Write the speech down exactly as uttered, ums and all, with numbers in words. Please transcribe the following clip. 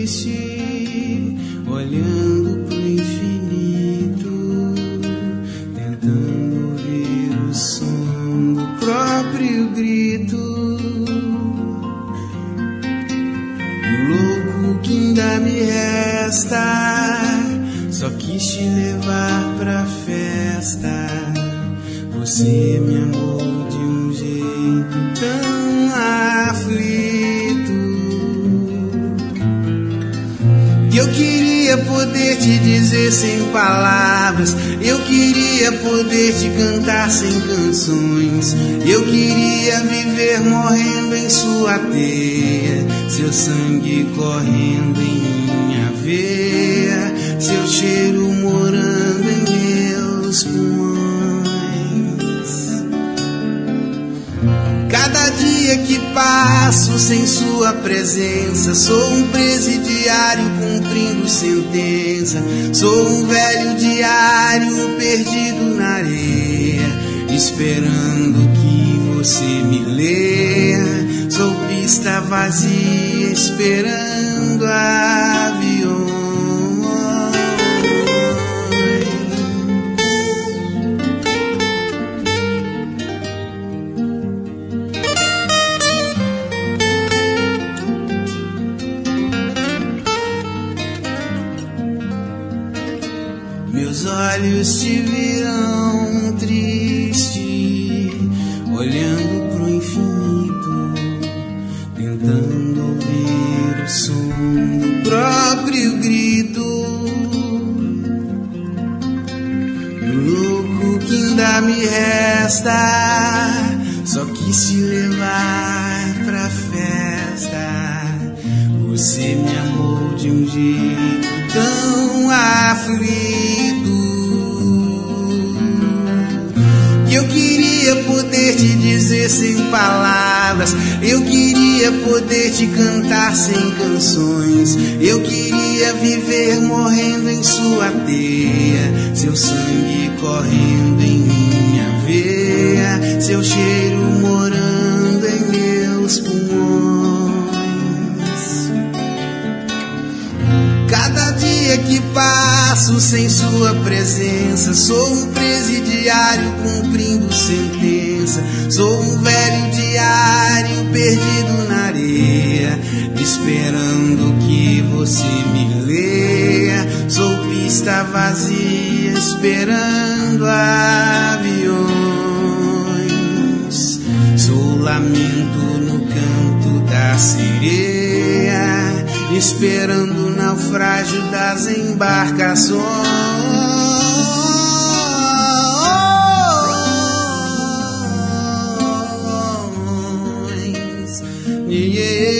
triste, olhando pro infinito, tentando ouvir o som do próprio grito. E o louco que ainda me resta, só quis te levar pra festa. Você me amou de um jeito tão aflito, que eu queria poder te dizer sem palavras, eu queria poder te cantar sem canções, eu queria viver morrendo em sua teia, seu sangue correndo em minha veia, seu cheiro morando em meus pulmões. Cada dia que passo sem sua presença, sou um presidiário cumprindo sentença, sou um velho diário perdido na areia, esperando que você me leia, sou pista vazia esperando aviões. Meus olhos te viram triste, olhando pro infinito, tentando ouvir o som do próprio grito. E o louco que ainda me resta, só quis te levar pra festa. Você me amou de um jeito tão aflito, que eu queria poder te dizer sem palavras, eu queria poder te cantar sem canções, eu queria viver morrendo em sua teia, seu sangue correndo em minha veia, seu cheiro morando em meus pulmões. Cada dia que passo sem sua presença, sou um presidiário cumprindo sentença, sou um velho diário perdido na areia, esperando que você me leia, sou pista vazia esperando aviões, sou lamento no canto da sereia, esperando o naufrágio das embarcações. Yeah.